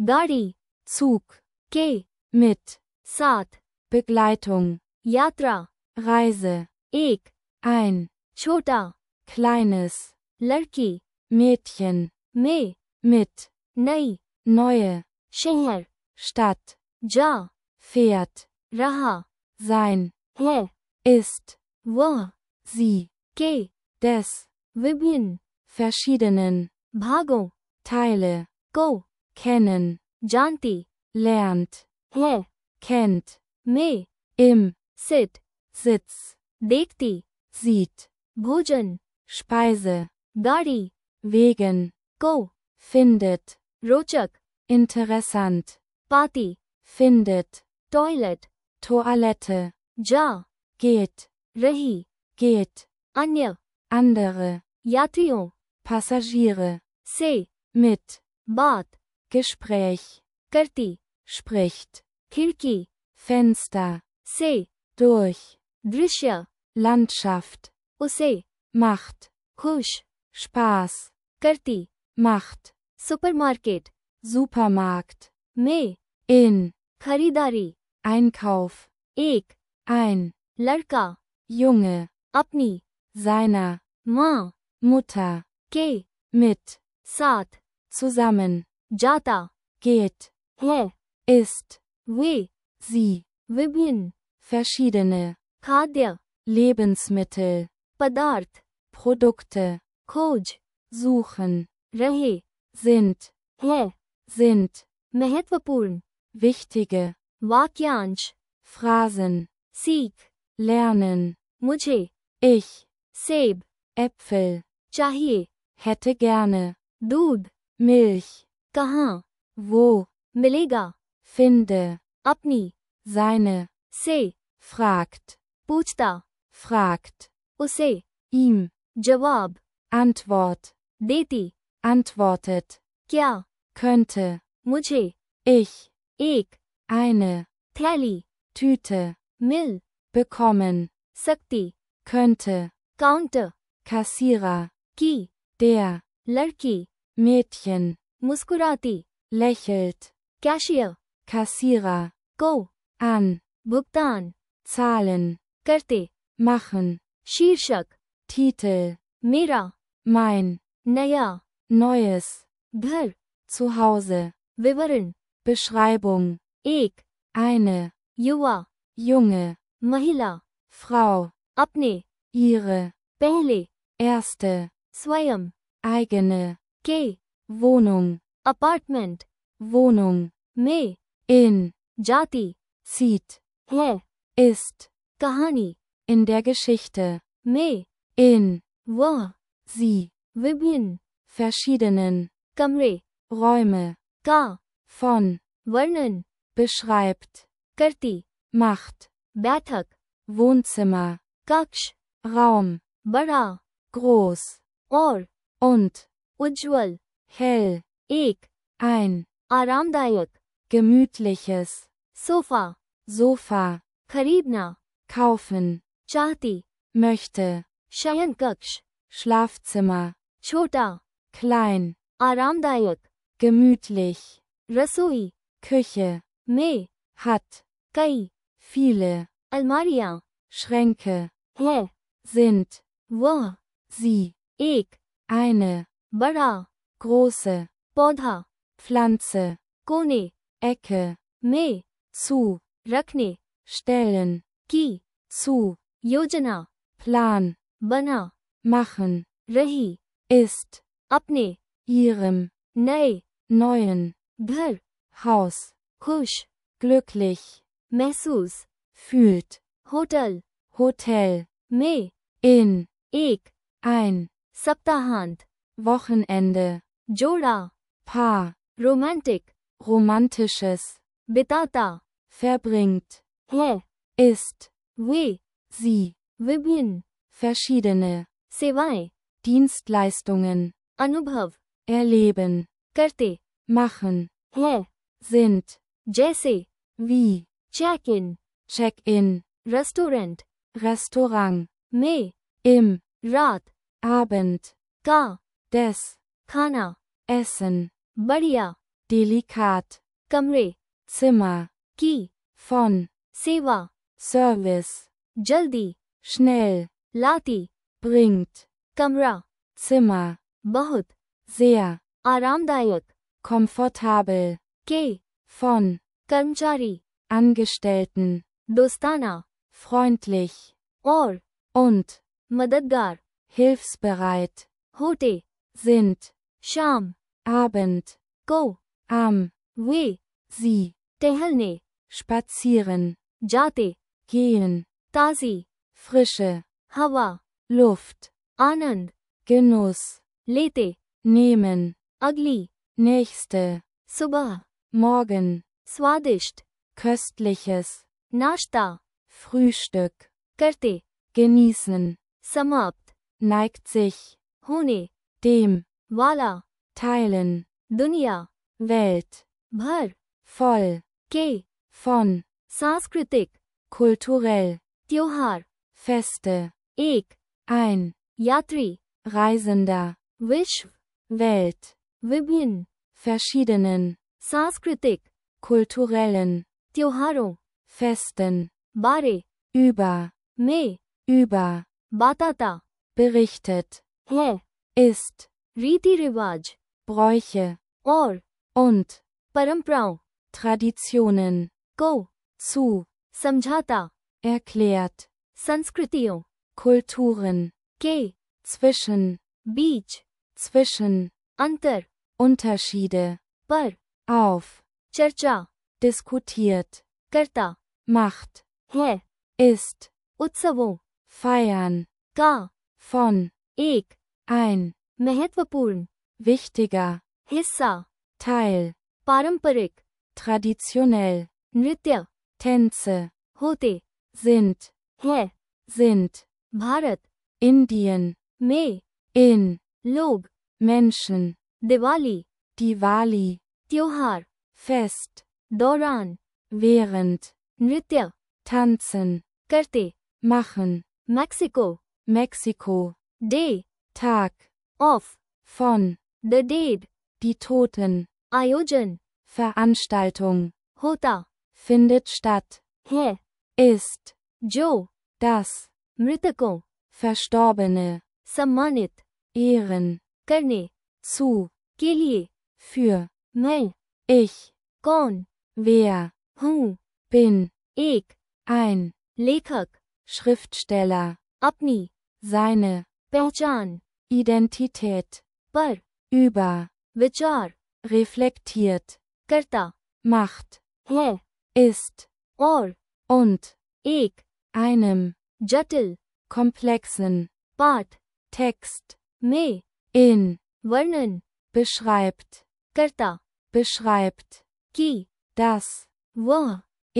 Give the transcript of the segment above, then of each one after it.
गाड़ी, Zug, के, mit, साथ, Begleitung, यात्रा, Reise, एक, ein, छोटा, kleines, लड़की, Mädchen, में, mit, नई, neue, शहर, Stadt, जा, fährt, रहा, sein, है, ist, वह, sie, के, des, विभिन्न, verschiedenen, भागों, Teile, को, kennen, जानती, lernt, है, kennt, में, im, सिट, Sitz, देखती, sieht, भोजन, Speise, गाड़ी, wegen, को, findet, रोचक, interessant, पाती, findet, टॉयलेट, Toilette, जा, geht, रही, geht, अन्य, andere, यात्रियों, Passagiere, से, mit, बात, Gespräch, करती, spricht, खिड़की, Fenster, से, durch, दृश्य, Landschaft, उसे, macht, खुश, Spaß, करती, macht, सुपरमार्केट, Supermarkt, में, in, खरीदारी, Einkauf, एक, ein, लड़का, Junge, अपनी, seiner, माँ, Mutter, के, mit, साथ, zusammen, जाता, geht, है, ist, वे, sie, विभिन्न, verschiedene, खाद्य, Lebensmittel, पदार्थ, Produkte, खोज, suchen, रहे, sind, है, sind, महत्वपूर्ण, wichtige, वाक्यांश, Phrasen, सीख, lernen, मुझे, ich, सेब, Äpfel, चाहिए, hätte gerne, दूध, Milch, कहाँ, wo, मिलेगा, finde, अपनी, seine, से, fragt, पूछता, fragt, उसे, ihm, जवाब, Antwort, देती, antwortet, क्या, könnte, मुझे, ich, एक, eine, थैली, Tüte, मिल, bekommen, सकती, könnte, काउंटर, Kassierer, की, der, लड़की, Mädchen, मुस्कुराती, lächelt, कैशियर, Kassierer, को, an, भुगतान, zahlen, करते, machen, शीर्षक, Titel, मेरा, mein, नया, neues, घर, zu Hause, विवरण, Beschreibung, एक, eine, युवा, junge, महिला, Frau, अपने, ihre, पहले, erste, स्वयं, eigene, के, Wohnung, अपार्टमेंट, Wohnung, में, in, जाति, zieht, है, ist, कहानी, in der Geschichte, में, in, वह, sie, विभिन्न, verschiedenen, कमरे, Räume, का, von, वर्णन, beschreibt, करती, macht, बैठक, Wohnzimmer, कक्ष, Raum, बड़ा, groß, और, und, उज्ज्वल, hell, एक, ein, आरामदायक, gemütliches, सोफा, Sofa, खरीदना, kaufen, चाहती, möchte, शयन कक्ष, Schlafzimmer, छोटा, klein, आरामदायक, gemütlich, रसोई, Küche, में, hat, कई, viele, अलमारियां, Schränke, है, sind, वह, sie, एक, eine, बड़ा, große, पौधा, Pflanze, कोने, Ecke, में, zu, रखने, stellen, की, zu, योजना, Plan, बना, machen, रही, ist, अपने, ihrem, नए, neuen, घर, Haus, खुश, glücklich, महसूस, fühlt, होटल, Hotel, में, in, एक, ein, सप्ताहांत, Wochenende, जोड़ा, Paar, रोमांटिक, romantisches, बिताता, verbringt, है, ist, वे, sie, विभिन्न, verschiedene, सेवाएं, Dienstleistungen, अनुभव, erleben, करते, machen, है, sind, जैसे, wie, check in, Check-in, restaurant, Restaurant, में, im, रात, Abend, का, des, खाना, Essen, बढ़िया, delikat, कमरे, Zimmer, की, von, सेवा, Service, जल्दी, schnell, लाती, bringt, कमरा, Zimmer, बहुत, sehr, आरामदायक, komfortabel, के, von, कर्मचारी, Angestellten, दोस्ताना, freundlich, और, und, मददगार, hilfsbereit, होते, sind, शाम, Abend, को, am, वे, sie, टहलने, spazieren, जाते, gehen, ताजी, frische, हवा, Luft, आनंद, Genuss, लेते, nehmen, अगली, nächste, सुबह, morgen, स्वादिष्ट, köstliches, नाश्ता, Frühstück, करते, genießen, समाप्त, neigt sich, होने, dem, वाला, teilen, दुनिया, Welt, भर, voll, के, von, सांस्कृतिक, kulturell, त्योहार, Feste, एक, ein, यात्री, Reisender, विश्व, Welt, विभिन्न, verschiedenen, सांस्कृतिक, kulturellen, त्योहारों, Festen, बारे, über, में, über, बताता, berichtet, है, ist, रीति रिवाज, Bräuche, और, und, परंपराओं, Traditionen, को, zu, समझाता, erklärt, संस्कृतियों, Kulturen, के, zwischen, बीच, zwischen, अंतर, Unterschiede, पर, auf, चर्चा, diskutiert, करता, macht, है, ist, उत्सवों, feiern, का, von, एक, ein, महत्वपूर्ण, wichtiger, हिस्सा, Teil, पारंपरिक, traditionell, नृत्य, Tänze, होते, sind, है, sind, भारत, Indien, में, in, लोग, Menschen, दिवाली, Diwali, त्योहार, Fest, दौरान, während, नृत्य, tanzen, करते, machen, Mexico, Mexiko, day, Tag, of, von, the dead, die Toten, आयोजन, Veranstaltung, होता, findet statt, है, ist, जो, das, मृतकों, Verstorbene, सम्मानित, ehren, करने, zu, के लिए, für, मैं, ich, कौन, wer, हूँ, bin, एक, ein, लेखक, Schriftsteller, अपनी, seine, पहचान, Identität, पर, über, विचार, reflektiert, करता, macht, है, ist, और, und, एक, einem, जटिल, komplexen, पाठ, Text, में, in, वर्णन, beschreibt, करता, beschreibt, की, das, वह,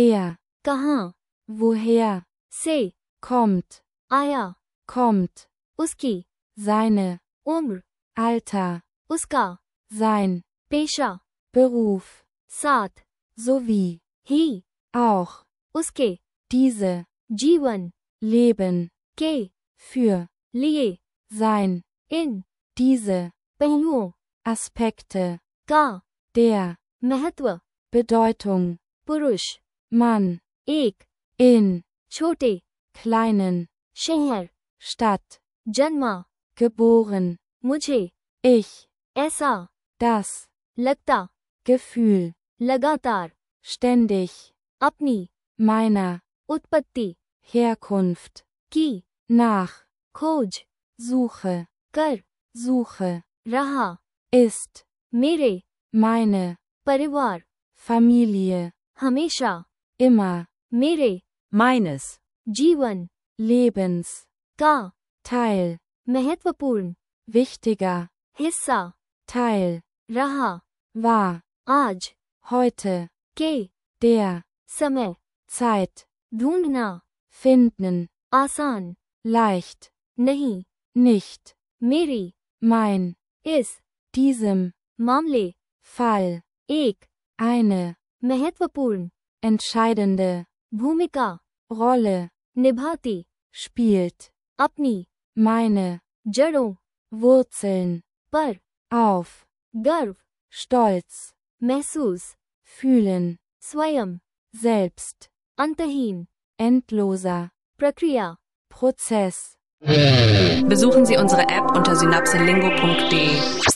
कहाँ, woher, से, kommt, आया, kommt, उसकी, seine, उम्र, Alter, उसका, sein, पेशा, Beruf, साथ, sowie, ही, auch, उसके, diese, जीवन, Leben, के, für, लिए, sein, इन, diese, पहलुओं, Aspekte, का, der, महत्व, Bedeutung, पुरुष, Mann, एक, in, छोटे, kleinen, शहर, Stadt, जन्मा, geboren, मुझे, ich, ऐसा, das, लगता, Gefühl, लगातार, ständig, अपनी, meiner, उत्पत्ति, Herkunft, की, nach, खोज, suche, कर, suche, रहा, ist, मेरे, meine, परिवार, Familie, हमेशा, immer, मेरे, meines, जीवन, Lebens, का, Teil, महत्वपूर्ण, wichtiger, हिस्सा, Teil, रहा, war, आज, heute, के, der, समय, Zeit, ढूंढना, finden, आसान, leicht, नहीं, nicht, मेरी, mein, इस, diesem, मामले, Fall, एक, eine, महत्वपूर्ण, entscheidende, भूमिका, Rolle, निभाती, spielt, अपनी, meine, जड़ों, Wurzeln, पर, auf, गर्व, stolz, महसूस, fühlen, स्वयं, selbst, अंतहीन, endloser, प्रक्रिया, Prozess. Besuchen Sie unsere App unter synapselingo.de.